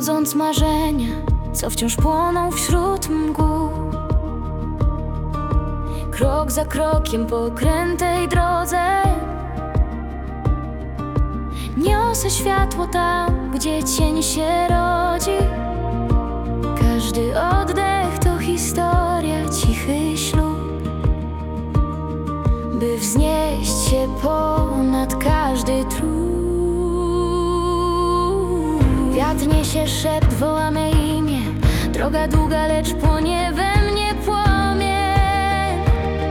budząc marzenia, co wciąż płoną wśród mgół. Krok za krokiem po krętej drodze niosę światło tam, gdzie cień się rodzi. Każdy oddech to historia, cichy ślub, by wznieść się ponad każdy trud. Wiatr niesie szept, woła me imię. Droga długa, lecz płonie we mnie płomień.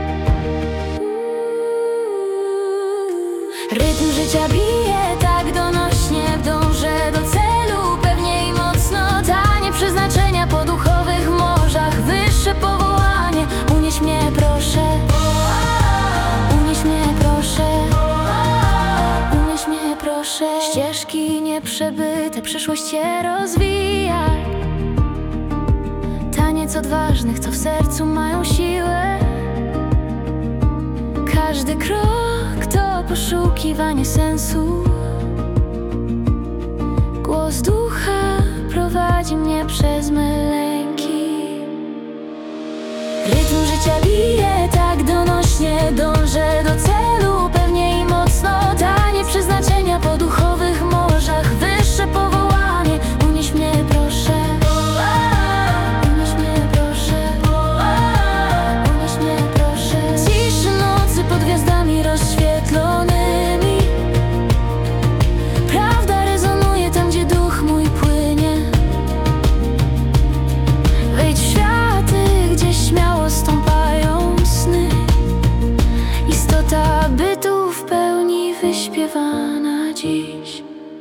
Rytm życia bije tak donośnie, dążę do celu pewnie i mocno. Tanie przeznaczenia po duchowych morzach, wyższe powołanie. Unieś mnie proszę, unieś mnie proszę, unieś mnie proszę. Ścieżki nieprzebyte, przyszłość się rozwija. Taniec odważnych, co w sercu mają siłę. Każdy krok to poszukiwanie sensu. Głos ducha prowadzi mnie przez me lęki. Rytm życia bije tak donośnie, dążę do celu pewnie i mocno. Tanie przeznaczenia po duchowych morzach, wyższe powołanie. Unieś mnie proszę, unieś mnie proszę, unieś mnie proszę. Ciszy nocy pod gwiazdami rozświetlonymi. Prawda rezonuje tam, gdzie duch mój płynie. Wejdź w światy, gdzie śmiało stąpają sny. Istota bytu w pełni wyśpiewana dziś.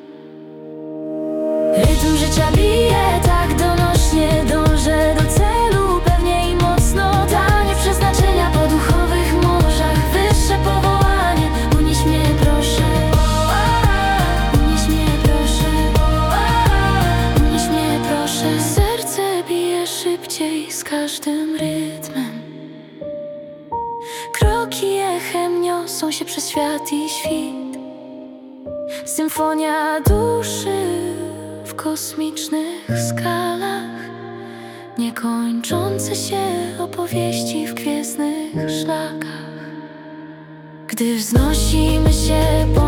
Rytm życia bije tak donośnie, dążę do celu pewnie i mocno. Tanie przeznaczenia po duchowych morzach, wyższe powołanie. Unieś mnie proszę, unieś mnie proszę, unieś mnie proszę. Serce bije szybciej z każdym rytmem. Kroki echem niosą się przez świat i świt. Symfonia duszy w kosmicznych skalach, niekończące się opowieści w gwiezdnych szlakach. Gdy wznosimy się